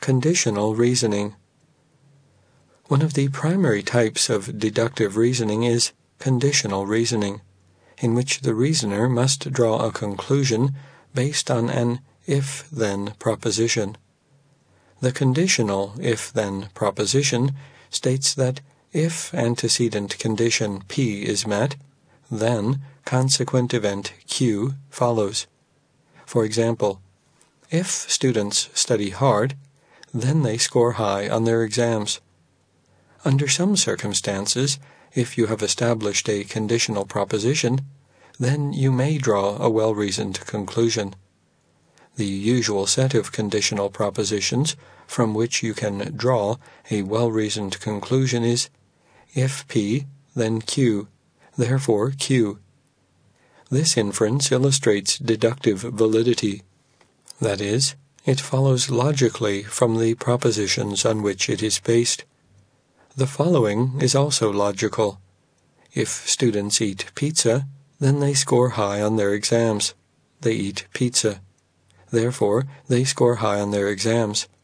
conditional reasoning. One of the primary types of deductive reasoning is conditional reasoning, in which the reasoner must draw a conclusion based on an if-then proposition. The conditional if-then proposition states that if antecedent condition P is met, then consequent event Q follows. For example, if students study hard, then they score high on their exams. Under some circumstances, if you have established a conditional proposition, then you may draw a well-reasoned conclusion. The usual set of conditional propositions from which you can draw a well-reasoned conclusion is if P, then Q, therefore Q. This inference illustrates deductive validity. That is, it follows logically from the propositions on which it is based. The following is also logical. If students eat pizza, then they score high on their exams. They eat pizza. Therefore, they score high on their exams.